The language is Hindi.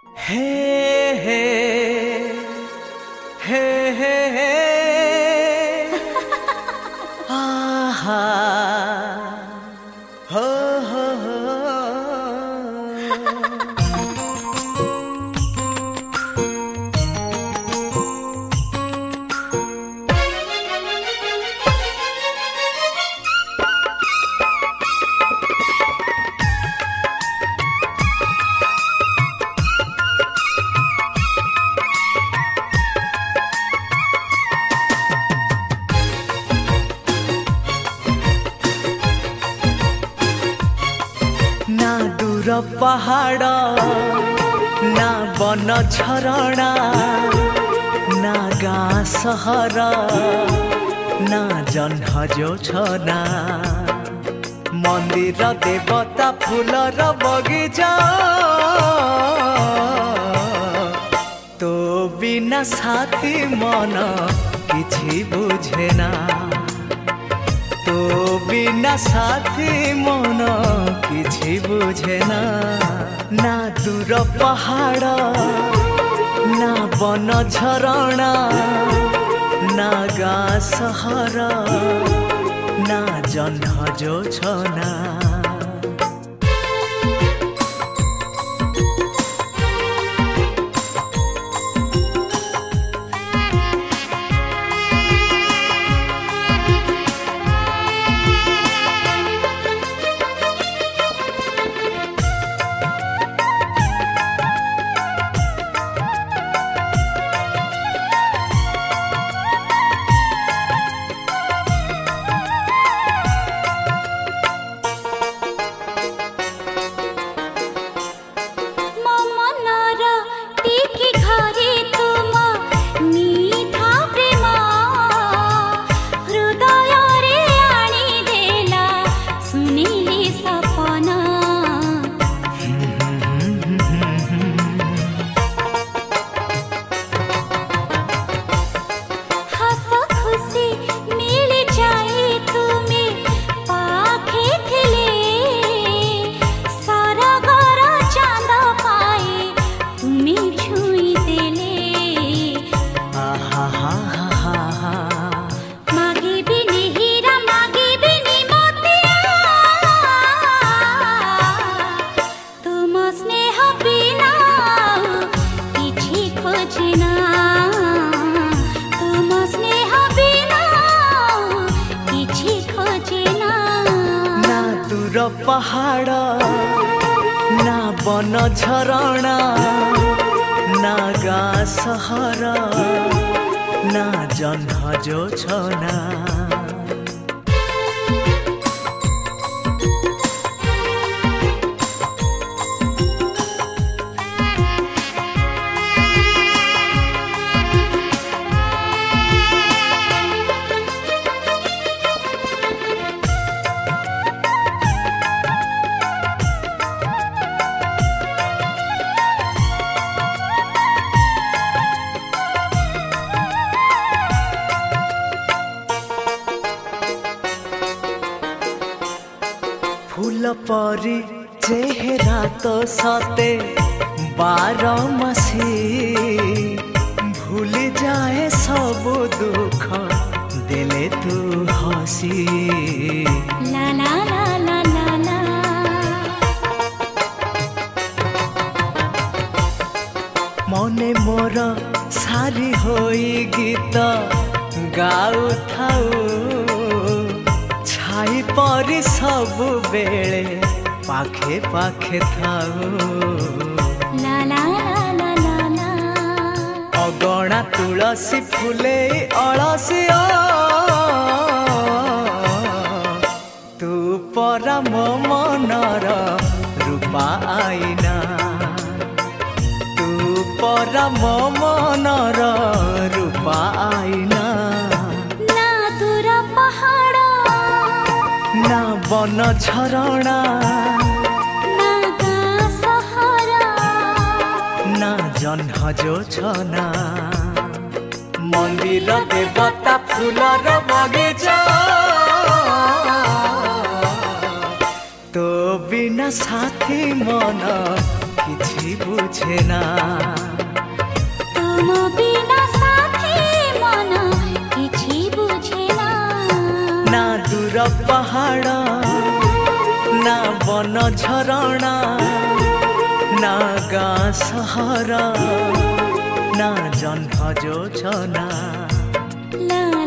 हे हे हे हे हे आहा हो हो हो। ना दूर पहाड़ ना बन झरणा ना गाँ सहर ना जह्न जोछना मंदिर देवता फूलर बगीचा तो बिना साथी मन किछि बुझेना तो बिना साथी मन किछि बुझेना ना दूर पहाड़ ना बन झरणा ना गाँ सहर ना जह्न जोछना पहाड़ ना बन झरणा ना गाँ सहर ना जह्न जोछना फूल परी चेहरा तो सते बारमासी भूल जाए सब दुख दिले तू हसी ला ला ला ला ला ला मने मोर सारी होई गीत गाउ थाऊ छाई परी सब बेले पाखे पाखे थाऊ ला ला ला ला ला अगणा तुलसी फुले अलसी तू परा मो मनर रूपा आईना तू परा मो मनर रूपा आईना ना बन झरणा ना गाँ सहर ना जह्न जोछना मंदिर देवता फूलर बगीचा तो बिना साथी मन କିଛି ବୁଝେ ନା तुम बिना साथी मन किछि बुझे ना ना दूर पहाड़ ना बन झरणा ना गाँ सहर ना जह्न जोछना ला